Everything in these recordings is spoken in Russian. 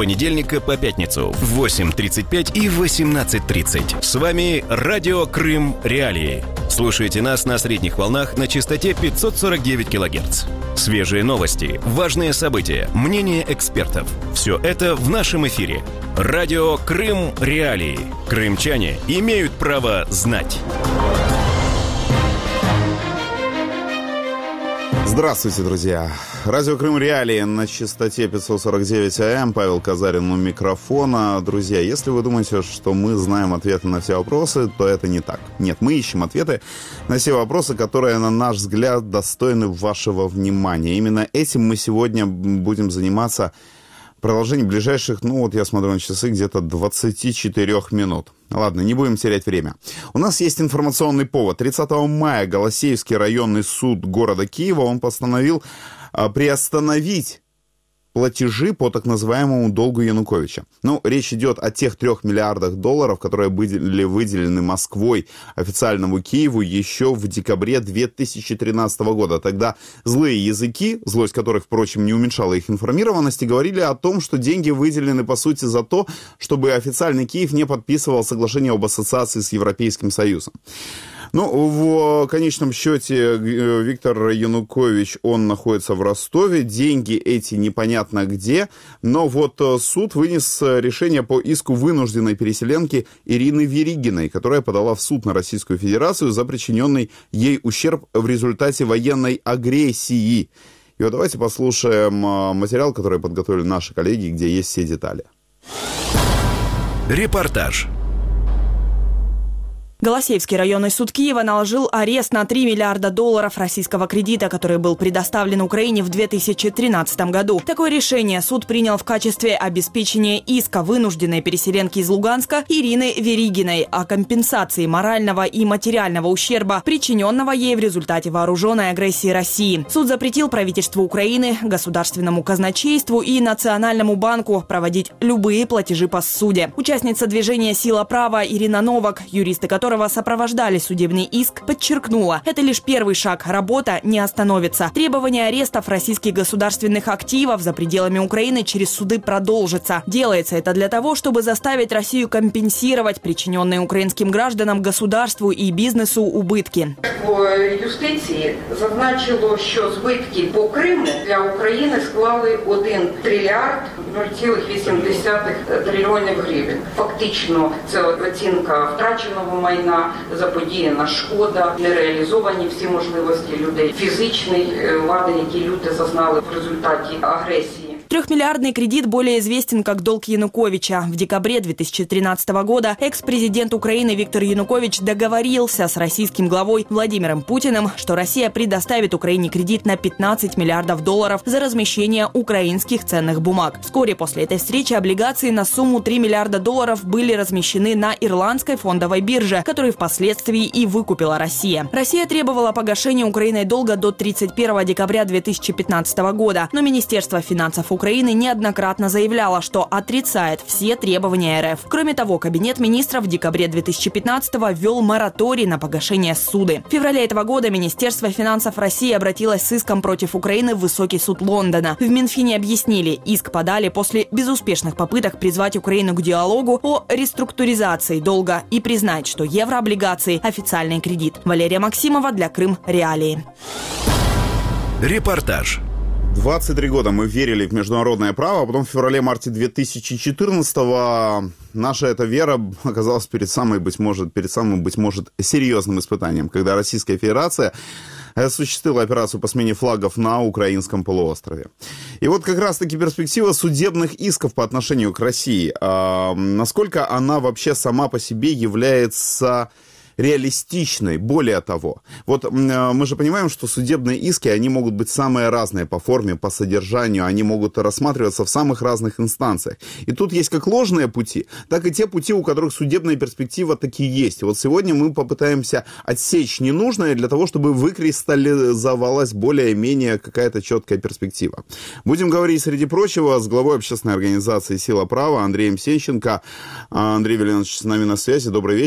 понедельника по пятницу в 8:35 и 18:30. С вами Радио Крым Реалии. Слушайте нас на средних волнах на частоте 549 кГц. Свежие новости, важные события, мнения экспертов. Все это в нашем эфире. Радио Крым Реалии. Крымчане имеют право знать. Здравствуйте, друзья. Радио Крым Реалии на частоте 549 АМ. Павел Казарин у микрофона. Друзья, если вы думаете, что мы знаем ответы на все вопросы, то это не так. Нет, мы ищем ответы на все вопросы, которые, на наш взгляд, достойны вашего внимания. Именно этим мы сегодня будем заниматься в продолжении ближайших, я смотрю на часы, где-то 24 минут. Ладно, не будем терять время. У нас есть информационный повод. 30 мая Голосеевский районный суд города Киева, он постановил приостановить платежи по так называемому долгу Януковича. Речь идет о тех 3 миллиардах долларов, которые были выделены Москвой официальному Киеву еще в декабре 2013 года. Тогда злые языки, злость которых, впрочем, не уменьшала их информированности, говорили о том, что деньги выделены, по сути, за то, чтобы официальный Киев не подписывал соглашение об ассоциации с Европейским Союзом. В конечном счете Виктор Янукович, он находится в Ростове, деньги эти непонятно где, но суд вынес решение по иску вынужденной переселенки Ирины Веригиной, которая подала в суд на Российскую Федерацию за причиненный ей ущерб в результате военной агрессии. И давайте послушаем материал, который подготовили наши коллеги, где есть все детали. Репортаж. Голосеевский районный суд Киева наложил арест на 3 миллиарда долларов российского кредита, который был предоставлен Украине в 2013 году. Такое решение суд принял в качестве обеспечения иска вынужденной переселенки из Луганска Ирины Веригиной о компенсации морального и материального ущерба, причиненного ей в результате вооруженной агрессии России. Суд запретил правительству Украины, государственному казначейству и Национальному банку проводить любые платежи по ссуде. Участница движения «Сила права» Ирина Новак, юристы которого сопровождали судебный иск, подчеркнула, это лишь первый шаг, работа не остановится. Требование арестов российских государственных активов за пределами Украины через суды продолжится. Делается это для того, чтобы заставить Россию компенсировать причиненные українським гражданам, государству і бізнесу убитки. Юстиції зазначило, що збитки по Криму для України склали 1 трильярд 0,8 трильйонів гривень. Фактично, це оцінка втраченого майна, заподіяна шкода, нереалізовані всі можливості людей, фізичної вади, які люди зазнали в результаті агресії. Трехмиллиардный кредит более известен как долг Януковича. В декабре 2013 года экс-президент Украины Виктор Янукович договорился с российским главой Владимиром Путиным, что Россия предоставит Украине кредит на 15 миллиардов долларов за размещение украинских ценных бумаг. Вскоре после этой встречи облигации на сумму 3 миллиарда долларов были размещены на ирландской фондовой бирже, которую впоследствии и выкупила Россия. Россия требовала погашения Украиной долга до 31 декабря 2015 года, но Министерство финансов Украины неоднократно заявляло, что отрицает все требования РФ. Кроме того, Кабинет министров в декабре 2015-го ввел мораторий на погашение ссуды. В феврале этого года Министерство финансов России обратилось с иском против Украины в Высокий суд Лондона. В Минфине объяснили, иск подали после безуспешных попыток призвать Украину к диалогу о реструктуризации долга и признать, что еврооблигации – официальный кредит. Валерия Максимова для Крым Реалии. Репортаж. 23 года мы верили в международное право, а потом в феврале-марте 2014-го наша эта вера оказалась перед самым, быть может, серьезным испытанием, когда Российская Федерация осуществила операцию по смене флагов на украинском полуострове. И как раз-таки перспектива судебных исков по отношению к России, насколько она вообще сама по себе является реалистичной. Более того, мы же понимаем, что судебные иски, они могут быть самые разные по форме, по содержанию, они могут рассматриваться в самых разных инстанциях. И тут есть как ложные пути, так и те пути, у которых судебная перспектива таки есть. И сегодня мы попытаемся отсечь ненужное для того, чтобы выкристаллизовалась более-менее какая-то четкая перспектива. Будем говорить, среди прочего, с главой общественной организации «Сила права» Андреем Сенченко. Андрей Валерьевич с нами на связи. Добрый вечер.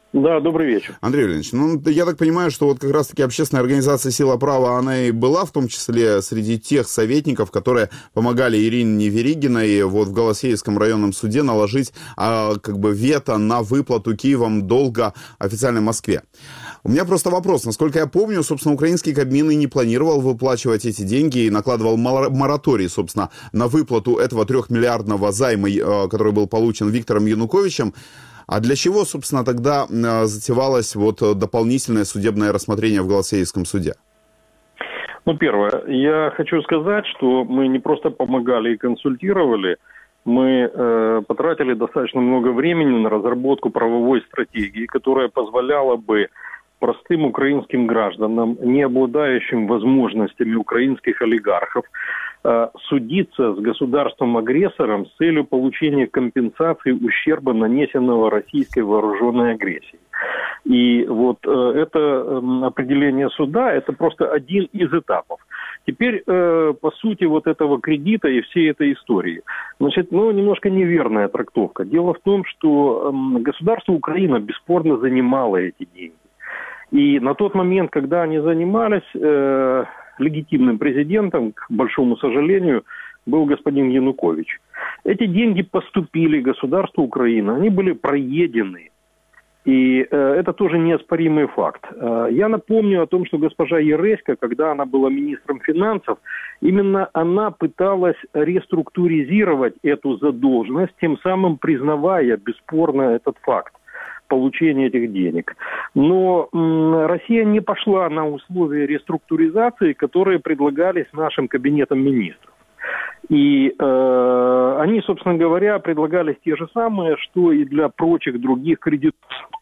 Да, добрый вечер. Андрей Владимирович, ну, я так понимаю, что вот как раз-таки общественная организация «Сила права», она и была в том числе среди тех советников, которые помогали Ирине Веригиной вот в Голосеевском районном суде наложить как бы вето на выплату Киевом долга официальной Москве. У меня просто вопрос. Насколько я помню, собственно, украинский Кабмин и не планировал выплачивать эти деньги и накладывал мораторий, собственно, на выплату этого 3-миллиардного займа, который был получен Виктором Януковичем. А для чего, собственно, тогда затевалось вот дополнительное судебное рассмотрение в Голосеевском суде? Ну, первое, я хочу сказать, что мы не просто помогали и консультировали, мы потратили достаточно много времени на разработку правовой стратегии, которая позволяла бы простым украинским гражданам, не обладающим возможностями украинских олигархов, судиться с государством-агрессором с целью получения компенсации ущерба, нанесенного российской вооруженной агрессией. И вот это определение суда – это просто один из этапов. Теперь, по сути, вот этого кредита и всей этой истории. Значит, немножко неверная трактовка. Дело в том, что государство Украина бесспорно занимало эти деньги. И на тот момент, когда они занимались, легитимным президентом, к большому сожалению, был господин Янукович. Эти деньги поступили государству Украины, они были проедены. И это тоже неоспоримый факт. Я напомню о том, что госпожа Яресько, когда она была министром финансов, именно она пыталась реструктуризировать эту задолженность, тем самым признавая бесспорно этот факт получения этих денег. Но Россия не пошла на условия реструктуризации, которые предлагались нашим кабинетом министров. И они, собственно говоря, предлагались те же самые, что и для прочих других кредиторов.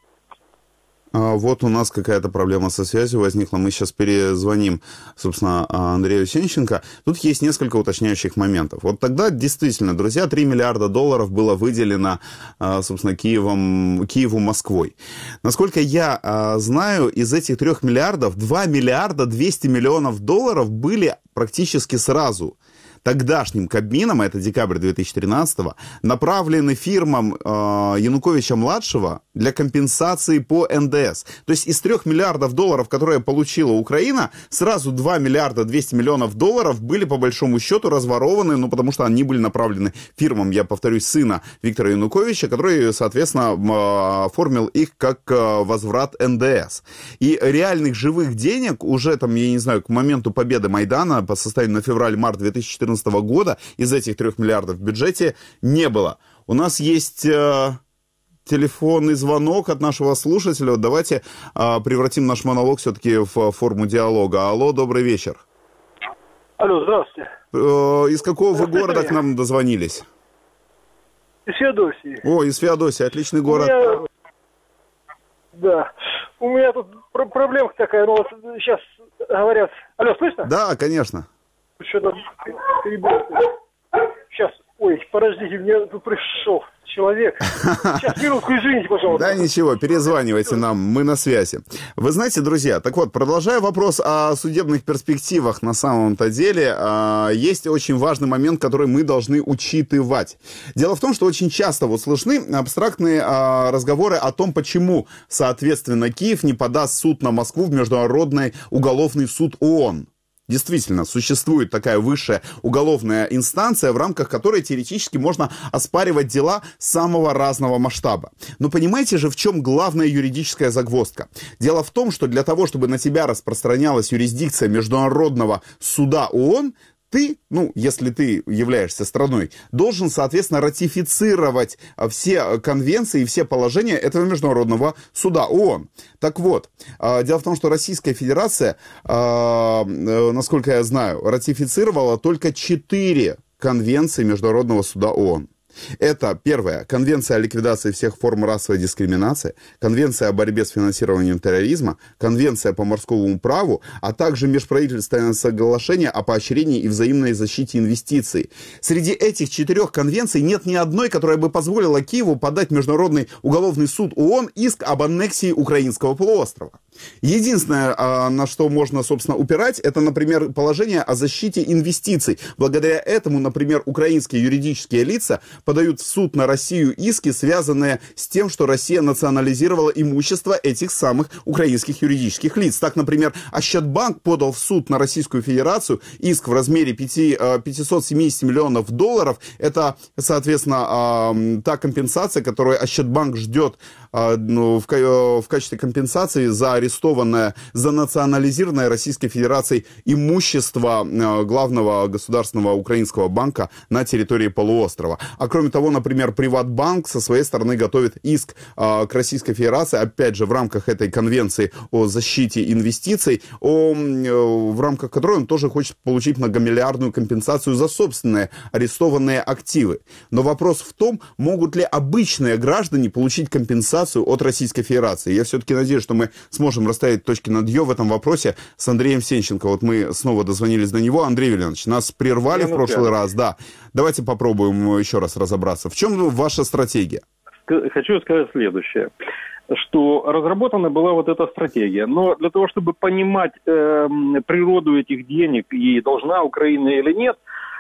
Вот у нас какая-то проблема со связью возникла. Мы сейчас перезвоним, собственно, Андрею Сенченко. Тут есть несколько уточняющих моментов. Вот тогда действительно, друзья, $3 миллиарда было выделено, собственно, Киеву Москвой. Насколько я знаю, из этих 3 миллиардов 2 миллиарда 200 миллионов долларов были практически сразу тогдашним Кабмином, это декабрь 2013-го, направлены фирмам Януковича-младшего для компенсации по НДС. То есть из 3 миллиардов долларов, которые получила Украина, сразу 2 миллиарда 200 миллионов долларов были по большому счету разворованы, потому что они были направлены фирмам, я повторюсь, сына Виктора Януковича, который, соответственно, оформил их как возврат НДС. И реальных живых денег уже там, я не знаю, к моменту победы Майдана по состоянию на февраль-март 2014 года из этих 3 миллиардов в бюджете не было. У нас есть телефонный звонок от нашего слушателя. Давайте превратим наш монолог все-таки в форму диалога. Алло, добрый вечер. Алло, здравствуйте. Из какого вы города к нам дозвонились? Из Феодосии. О, из Феодосии, отличный город. У меня тут проблемка такая, вот сейчас говорят... Алло, слышно? Да, конечно. Что-то сейчас, подождите, мне тут пришел человек. Сейчас, минутку, извините, пожалуйста. Да, ничего, перезванивайте нам, мы на связи. Вы знаете, друзья, так вот, продолжая вопрос о судебных перспективах на самом-то деле, есть очень важный момент, который мы должны учитывать. Дело в том, что очень часто вот слышны абстрактные разговоры о том, почему, соответственно, Киев не подаст суд на Москву в Международный уголовный суд ООН. Действительно, существует такая высшая уголовная инстанция, в рамках которой теоретически можно оспаривать дела самого разного масштаба. Но понимаете же, в чем главная юридическая загвоздка? Дело в том, что для того, чтобы на тебя распространялась юрисдикция Международного суда ООН, ты, если ты являешься страной, должен, соответственно, ратифицировать все конвенции и все положения этого Международного суда ООН. Так вот, дело в том, что Российская Федерация, насколько я знаю, ратифицировала только 4 конвенции Международного суда ООН. Это первое, Конвенция о ликвидации всех форм расовой дискриминации, Конвенция о борьбе с финансированием терроризма, Конвенция по морскому праву, а также межправительственное соглашение о поощрении и взаимной защите инвестиций. Среди этих 4 конвенций нет ни одной, которая бы позволила Киеву подать в Международный уголовный суд ООН иск об аннексии украинского полуострова. Единственное, на что можно, собственно, упирать, это, например, положение о защите инвестиций. Благодаря этому, например, украинские юридические лица подают в суд на Россию иски, связанные с тем, что Россия национализировала имущество этих самых украинских юридических лиц. Так, например, Ощадбанк подал в суд на Российскую Федерацию иск в размере 570 миллионов долларов. Это, соответственно, та компенсация, которую Ощадбанк ждет в качестве компенсации за арестованное, за национализированное Российской Федерацией имущество главного государственного украинского банка на территории полуострова. А кроме того, например, Приватбанк со своей стороны готовит иск к Российской Федерации, опять же, в рамках этой конвенции о защите инвестиций, в рамках которой он тоже хочет получить многомиллиардную компенсацию за собственные арестованные активы. Но вопрос в том, могут ли обычные граждане получить компенсацию от Российской Федерации. Я все-таки надеюсь, что мы сможем расставить точки над «ё» в этом вопросе с Андреем Сенченко. Вот мы снова дозвонились до него. Андрей Вильянович, нас прервали в прошлый раз, да. Давайте попробуем еще раз разобраться. В чем ваша стратегия? Хочу сказать следующее, что разработана была вот эта стратегия, но для того, чтобы понимать природу этих денег и должна Украина или нет,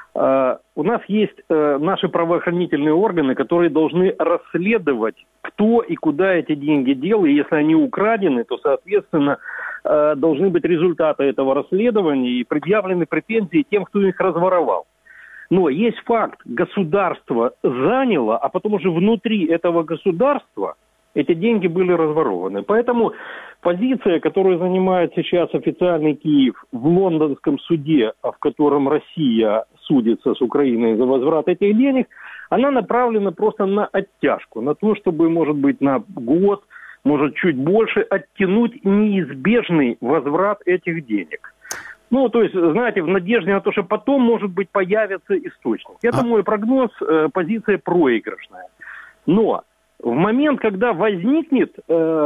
у нас есть наши правоохранительные органы, которые должны расследовать, кто и куда эти деньги дел, и если они украдены, то, соответственно, должны быть результаты этого расследования и предъявлены претензии тем, кто их разворовал. Но есть факт, государство заняло, а потом уже внутри этого государства эти деньги были разворованы. Поэтому позиция, которую занимает сейчас официальный Киев в лондонском суде, в котором Россия судится с Украиной за возврат этих денег, она направлена просто на оттяжку, на то, чтобы, может быть, на год, может, чуть больше оттянуть неизбежный возврат этих денег. Ну, то есть, знаете, в надежде на то, что потом, может быть, появится источник. Это мой прогноз, позиция проигрышная. Но в момент, когда возникнет,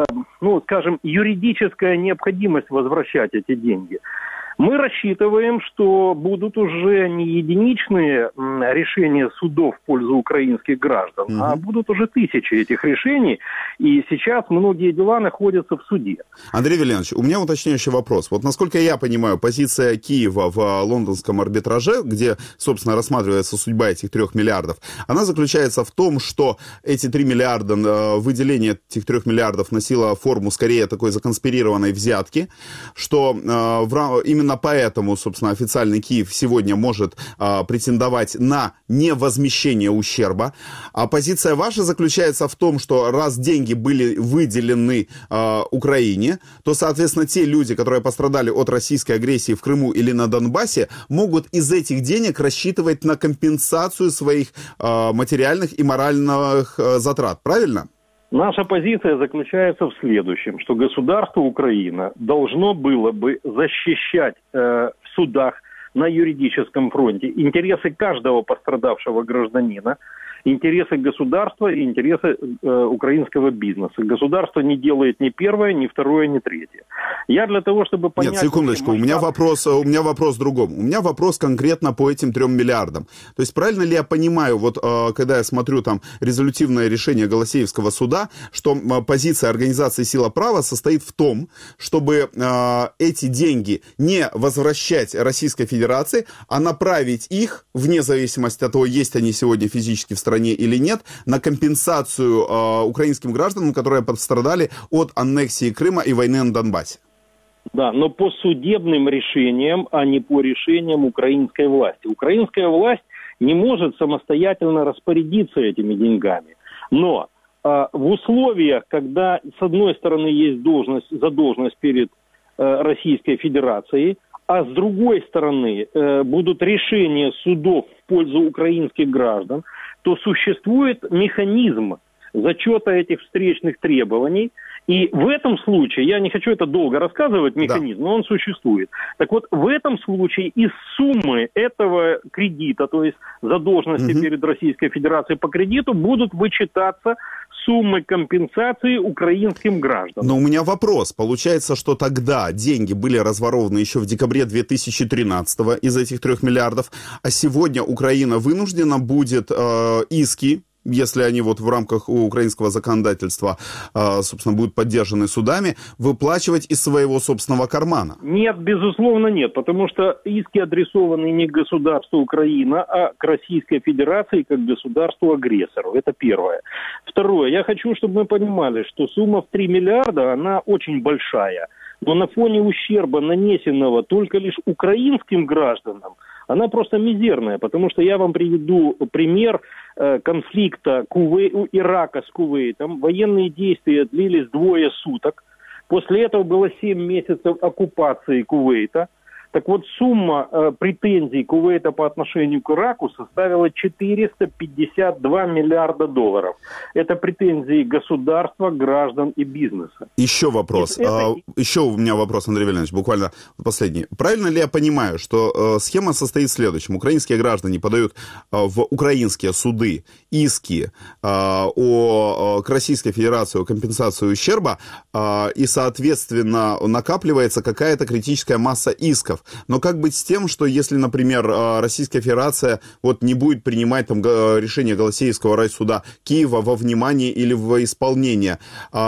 скажем, юридическая необходимость возвращать эти деньги, мы рассчитываем, что будут уже не единичные решения судов в пользу украинских граждан, а будут уже тысячи этих решений, и сейчас многие дела находятся в суде. Андрей Вильянович, у меня уточняющий вопрос. Вот насколько я понимаю, позиция Киева в лондонском арбитраже, где, собственно, рассматривается судьба этих 3 миллиардов, она заключается в том, что эти 3 миллиарда, выделение этих 3 миллиардов носило форму скорее такой законспирированной взятки, что именно поэтому, собственно, официальный Киев сегодня может претендовать на невозмещение ущерба. А позиция ваша заключается в том, что раз деньги были выделены Украине, то, соответственно, те люди, которые пострадали от российской агрессии в Крыму или на Донбассе, могут из этих денег рассчитывать на компенсацию своих материальных и моральных затрат. Правильно? Наша позиция заключается в следующем, что государство Украина должно было бы защищать в судах на юридическом фронте интересы каждого пострадавшего гражданина, интересы государства и интересы украинского бизнеса. Государство не делает ни первое, ни второе, ни третье. Я для того, чтобы понять... Нет, секундочку, у меня вопрос в другом. У меня вопрос конкретно по этим 3 миллиардам. То есть правильно ли я понимаю, вот когда я смотрю там резолютивное решение Голосеевского суда, что позиция организации «Сила права» состоит в том, чтобы эти деньги не возвращать Российской Федерации, а направить их, вне зависимости от того, есть они сегодня физически в стране или нет, на компенсацию украинским гражданам, которые пострадали от аннексии Крыма и войны на Донбассе. Да, но по судебным решениям, а не по решениям украинской власти. Украинская власть не может самостоятельно распорядиться этими деньгами. Но в условиях, когда с одной стороны есть задолженность перед Российской Федерацией, а с другой стороны будут решения судов в пользу украинских граждан, то существует механизм зачета этих встречных требований. И в этом случае, я не хочу это долго рассказывать, механизм, но он существует. Так вот, в этом случае из суммы этого кредита, то есть задолженности перед Российской Федерацией по кредиту, будут вычитаться суммы компенсации украинским гражданам. Но у меня вопрос. Получается, что тогда деньги были разворованы еще в декабре 2013 из этих 3 миллиардов, а сегодня Украина вынуждена будет иски если они вот в рамках украинского законодательства, собственно, будут поддержаны судами, выплачивать из своего собственного кармана? Нет, безусловно, нет, потому что иски адресованы не к государству Украина, а к Российской Федерации как государству-агрессору. Это первое. Второе. Я хочу, чтобы мы понимали, что сумма в 3 миллиарда, она очень большая. Но на фоне ущерба, нанесенного только лишь украинским гражданам, она просто мизерная. Потому что я вам приведу пример конфликта Ирака с Кувейтом. Военные действия длились 2 суток. После этого было 7 месяцев оккупации Кувейта. Так вот, сумма претензий Кувейта по отношению к Ираку составила 452 миллиарда долларов. Это претензии государства, граждан и бизнеса. Еще вопрос. Еще у меня вопрос, Андрей Валерьянович, буквально последний. Правильно ли я понимаю, что схема состоит в следующем? Украинские граждане подают в украинские суды иски к Российской Федерации о компенсации ущерба, и, соответственно, накапливается какая-то критическая масса исков. Но как быть с тем, что если, например, Российская Федерация вот не будет принимать там решение Голосеевского райсуда Киева во внимание или в исполнение,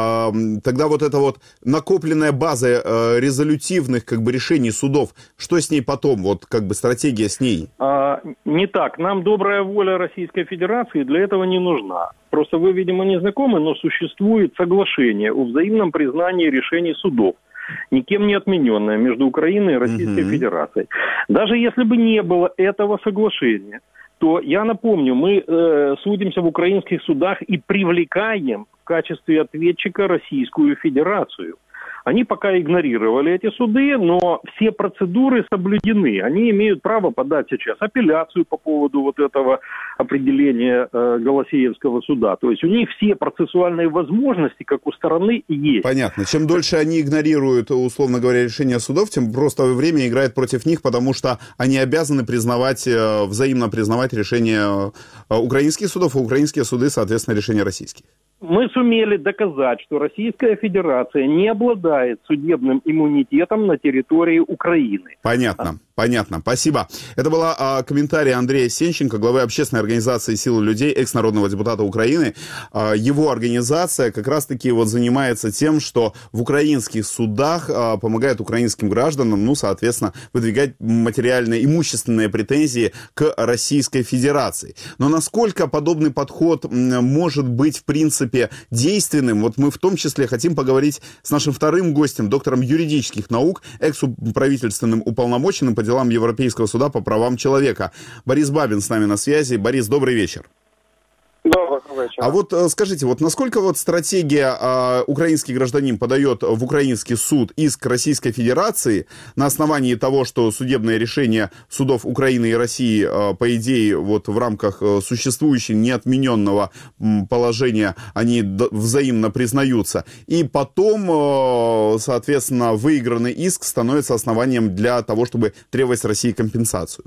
тогда вот эта вот накопленная база резолютивных как бы решений судов, что с ней потом, вот как бы стратегия с ней? Не так. Нам добрая воля Российской Федерации для этого не нужна. Просто вы, видимо, не знакомы, но существует соглашение о взаимном признании решений судов, никем не отмененное, между Украиной и Российской Федерацией. Даже если бы не было этого соглашения, то, я напомню, мы судимся в украинских судах и привлекаем в качестве ответчика Российскую Федерацию. Они пока игнорировали эти суды, но все процедуры соблюдены. Они имеют право подать сейчас апелляцию по поводу вот этого определения Голосеевского суда. То есть у них все процессуальные возможности, как у стороны, есть. Понятно. Чем дольше они игнорируют, условно говоря, решения судов, тем просто время играет против них, потому что они обязаны признавать, взаимно признавать решения украинских судов, а украинские суды, соответственно, решения российских. Мы сумели доказать, что Российская Федерация не обладает судебным иммунитетом на территории Украины. Понятно. Спасибо. Это был комментарий Андрея Сенченко, главы общественной организации «Силы людей», экс-народного депутата Украины. Его организация как раз-таки вот занимается тем, что в украинских судах помогает украинским гражданам, ну, соответственно, выдвигать материальные, имущественные претензии к Российской Федерации. Но насколько подобный подход может быть, в принципе, действенным? Вот мы в том числе хотим поговорить с нашим вторым гостем, доктором юридических наук, экс-правительственным уполномоченным по делам Европейского суда по правам человека. Борис Бабин с нами на связи. Борис, добрый вечер. Добрый вечер. А вот скажите, вот насколько вот стратегия украинский гражданин подает в украинский суд иск Российской Федерации на основании того, что судебные решения судов Украины и России, по идее, вот в рамках существующего неотмененного положения, они взаимно признаются, и потом, соответственно, выигранный иск становится основанием для того, чтобы требовать с России компенсацию?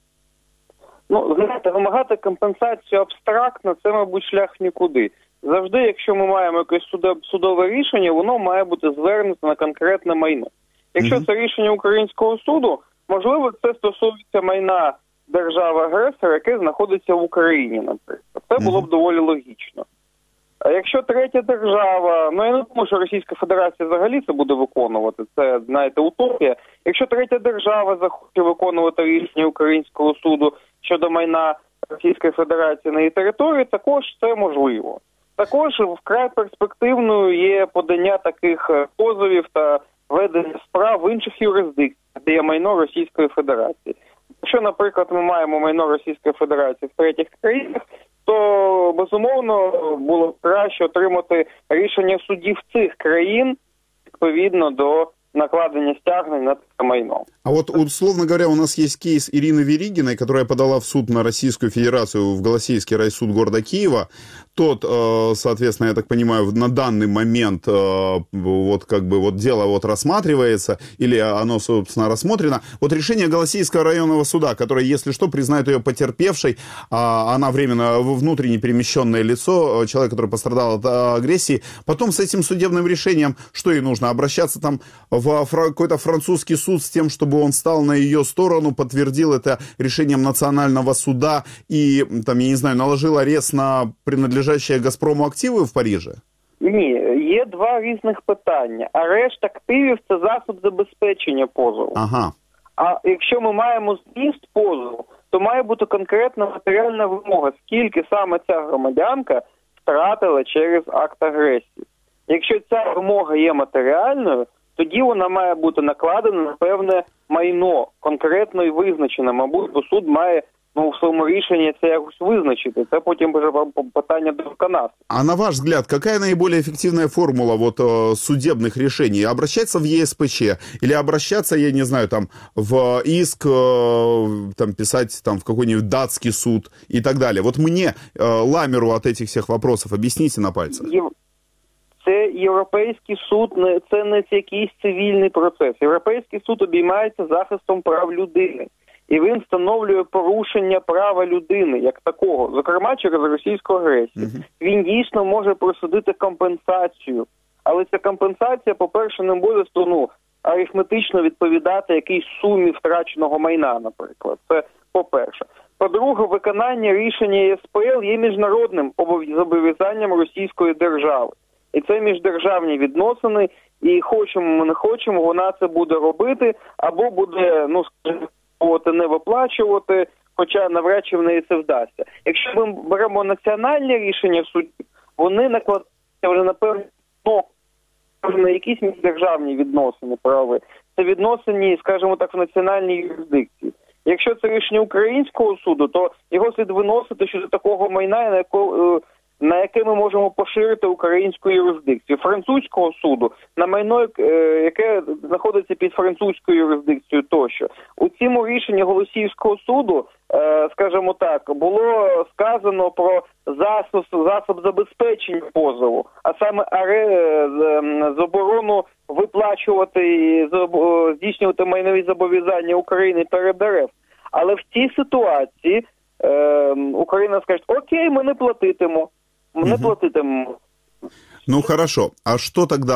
Ну, знаєте, вимагати компенсацію абстрактно – це, мабуть, шлях нікуди. Завжди, якщо ми маємо якесь судове рішення, воно має бути звернуто на конкретне майно. Якщо це рішення українського суду, можливо, це стосується майна держави-агресора, яке знаходиться в Україні, наприклад. Це було б доволі логічно. А якщо третя держава, ну я не думаю, що Російська Федерація взагалі це буде виконувати, це, знаєте, утопія. Якщо третя держава захоче виконувати рішення українського суду щодо майна Російської Федерації на її території, також це можливо. Також вкрай перспективною є подання таких позовів та ведення справ в інших юрисдикціях, де є майно Російської Федерації. Якщо, наприклад, ми маємо майно Російської Федерації в третіх країнах, то, безумовно, було б краще отримати рішення судів цих країн відповідно до накладення стягнень на таке майно. А вот, условно говоря, у нас есть кейс Ирины Веригиной, которая подала в суд на Российскую Федерацию в Голосеевский райсуд города Киева. Тот, соответственно, я так понимаю, на данный момент вот как бы вот дело вот рассматривается, или оно, собственно, рассмотрено. Вот решение Голосеевского районного суда, которое, если что, признает ее потерпевшей, она временно внутренне перемещенное лицо, человек, который пострадал от агрессии. Потом с этим судебным решением, что ей нужно? Обращаться там в какой-то французский суд, суд с тем, чтобы он стал на ее сторону, подтвердил это решением национального суда и, там, я не знаю, наложил арест на принадлежащие «Газпрому» активи в Парижі? Ні, є два різних питання. Арешт активів – це засіб забезпечення позову. Ага. А якщо ми маємо зміст позову, то має бути конкретна матеріальна вимога, скільки саме ця громадянка втратила через акт агресії. Якщо ця вимога є матеріальною, тоді вона має бути накладена на певне майно, конкретно і визначене. Мабуть, бо суд має в своєму рішенні це якось визначити. Це потім вже питання до виконавця. А на ваш взгляд, какая наиболее эффективная формула судебных решений? Обращаться в ЕСПЧ или обращаться, я не знаю, там, в иск, там, писать там, в какой-нибудь датский суд и так далее? Вот мне, ламеру от этих всех вопросов, объясните на пальцах. Це Європейський суд, це не якийсь цивільний процес. Європейський суд обіймається захистом прав людини. І він встановлює порушення права людини як такого, зокрема через російську агресію. Він дійсно може присудити компенсацію. Але ця компенсація, по-перше, не буде арифметично відповідати якійсь сумі втраченого майна, наприклад. Це по-перше. По-друге, виконання рішення ЄСПЛ є міжнародним зобов'язанням Російської держави. І це міждержавні відносини, і хочемо ми не хочемо, вона це буде робити, або буде, скажімо, не виплачувати, хоча навряд чи в неї це вдасться. Якщо ми беремо національні рішення в суді, вони накладаються вже, напевно, на якісь міждержавні відносини прави. Це відносини, скажімо так, в національній юрисдикції. Якщо це рішення українського суду, то його слід виносити щодо такого майна, на яке ми можемо поширити українську юрисдикцію. Французького суду на майно, яке знаходиться під французькою юрисдикцією тощо. У цьому рішенні Голосіївського суду, скажімо так, було сказано про засіб забезпечення позову, а саме заборону виплачувати і здійснювати майнові зобов'язання України перед РФ. Але в цій ситуації Україна скаже: окей, ми не платитимо. Не платитимемо. Ну, хорошо. А что тогда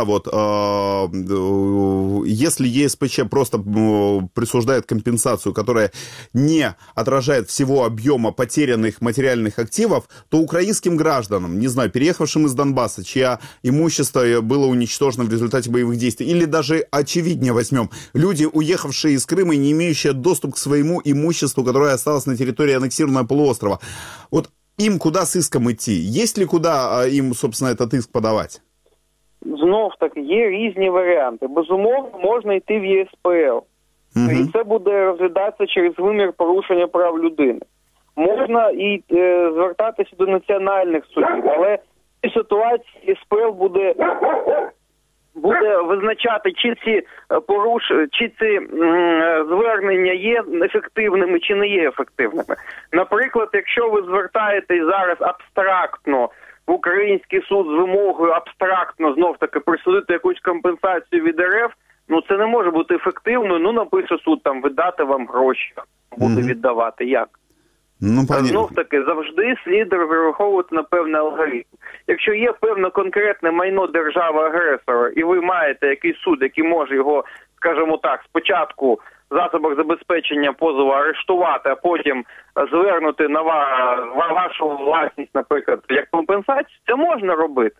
если ЕСПЧ просто присуждает компенсацию, которая не отражает всего объема потерянных материальных активов, то украинским гражданам, не знаю, переехавшим из Донбасса, чье имущество было уничтожено в результате боевых действий, или даже очевиднее возьмем, люди, уехавшие из Крыма и не имеющие доступ к своему имуществу, которое осталось на территории аннексированного полуострова, им куда с иском идти? Есть ли куда им, собственно, этот иск подавать? Знов-таки, є різні варіанти. Безумовно, можна йти в ЄСПЛ. І це буде розглядатися через вимір порушення прав людини. Можна і звертатися до національних судів, але в цій ситуації ЄСПЛ буде визначати, чи ці звернення є ефективними, чи не є ефективними. Наприклад, якщо ви звертаєтесь зараз абстрактно в український суд з вимогою абстрактно знов-таки присудити якусь компенсацію від РФ, це не може бути ефективною. Напише суд там видати вам гроші, буде віддавати. Як? Знов-таки, завжди слід враховувати на певний алгоритм. Якщо є певне конкретне майно держави-агресора, і ви маєте якийсь суд, який може його, скажімо так, спочатку в засобах забезпечення позову арештувати, а потім звернути на вашу власність, наприклад, як компенсацію, це можна робити.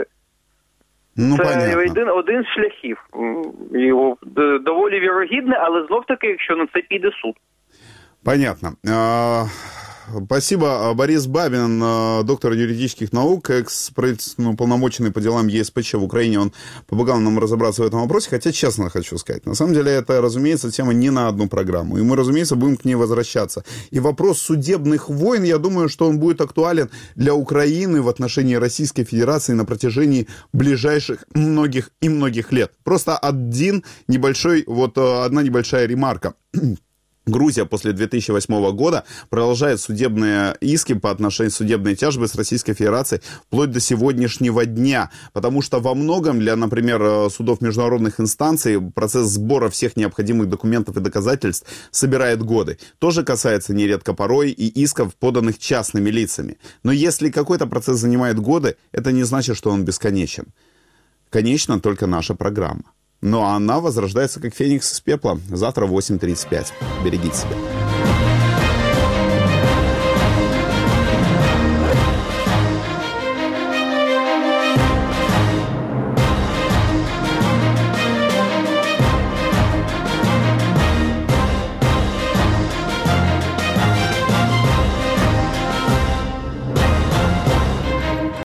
Це один з шляхів. Доволі вірогідне, але знов-таки, якщо на це піде суд. Понятно. Спасибо. Борис Бабин, доктор юридических наук, экс-полномоченный по делам ЕСПЧ в Украине. Он помогал нам разобраться в этом вопросе, хотя, честно хочу сказать, на самом деле это, разумеется, тема не на одну программу. И мы, разумеется, будем к ней возвращаться. И вопрос судебных войн, я думаю, что он будет актуален для Украины в отношении Российской Федерации на протяжении ближайших многих лет. Просто одна небольшая ремарка. Грузия после 2008 года продолжает судебные иски по отношению судебной тяжбы с Российской Федерацией вплоть до сегодняшнего дня. Потому что во многом для, например, судов международных инстанций процесс сбора всех необходимых документов и доказательств собирает годы. Тоже касается нередко порой и исков, поданных частными лицами. Но если какой-то процесс занимает годы, это не значит, что он бесконечен. Конечна только наша программа. Но она возрождается как феникс из пепла. Завтра в 8:35. Берегите себя.